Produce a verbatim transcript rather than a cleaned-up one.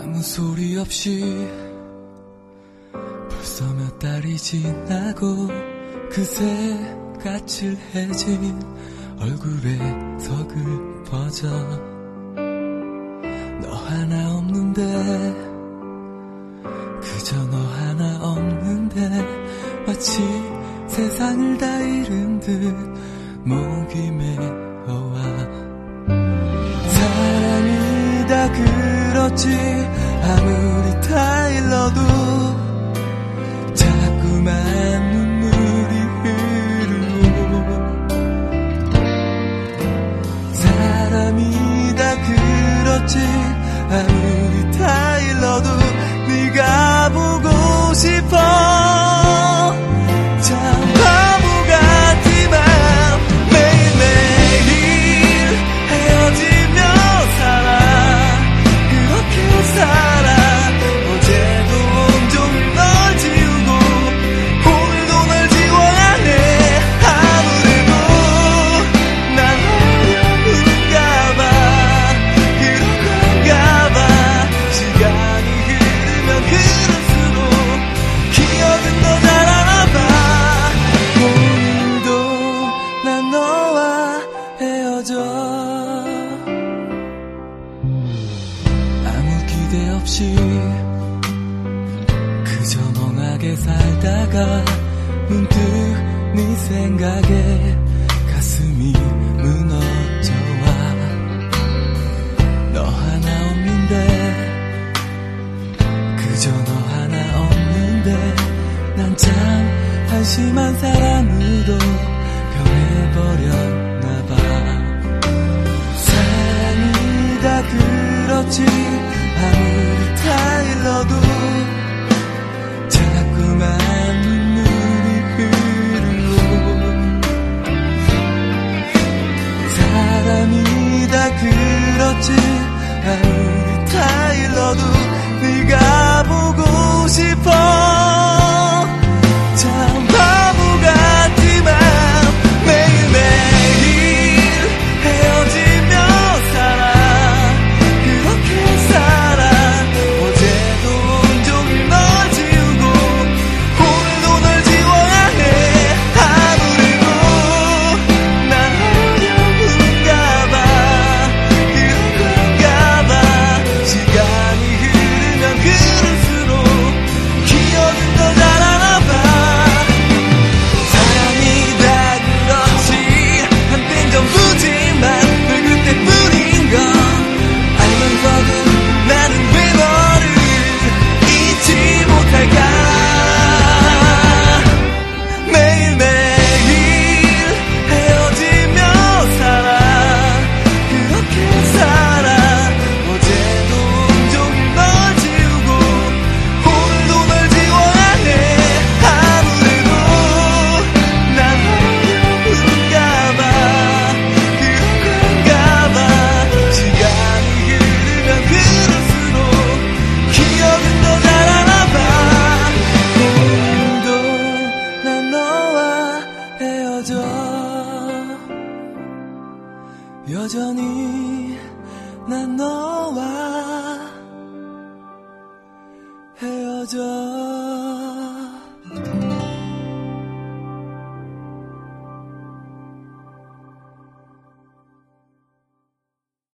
아무 소리 없이 벌써 몇 달이 지나고 그새 까칠해진 얼굴에 서글퍼져. 너 하나 없는데 그저 너 하나 없는데 마치 세상을 다 잃은 듯 목이 메어와. 사람이 다 그렇지 아무리 타일러도 자꾸만 눈물이 흐르고. 사람이 다 그렇지 아무리 타일러도 네가 보고 싶어. 참 바보 같지만 매일매일 헤어지며 살아. 그렇게 살아. 어제도 온종일 널 지우고 오늘도 널 지워야 해. 아무래도 난 어려운가 봐. 그런 건가 봐. 시간이 흐르면 흐를수록 기억은 더 잘 알아봐. 오늘도 난 너와 헤어져. 아무 기대 없이 그저 멍하게 살다가 문득 네 생각에 가슴이 무너져와. 너 하나 없는데 그저 너 하나 없는데 난 참 한심한 사람으로 변해버렸나봐. 사랑이 다 그렇지 아무리 타일러도 자꾸만 눈물이 흐르고. 사람이 다 그렇지 아무리 타일러도 네가 보고 싶어. 참 바보 같지만 매일매일 헤어지며 살아. 그렇게 살아. 어제도 온종일 널 지우고 오늘도 널 지워야 해. 아무래도 난 어려운가 봐. 그런 건가 봐. 시간이 흐르면 흐를수록 기억은 더 잘 알아봐. 사랑이 다 그렇지 한땐 전부지만 늘 그때뿐인 건 알면서도 나는 왜 너를 잊지 못할까. 매일매일 헤어지며 살아. 그렇게 살아. 어제도 온종일 널 지우고 오늘도 널 지워야 해. 아무래도 난 어려운가 봐. 그런 건가 봐. 시간이 흐르면 흐를수록 기억은 더 잘 알아봐. 오늘도 난 너와 헤어져. 여전히 난 너와 헤어져.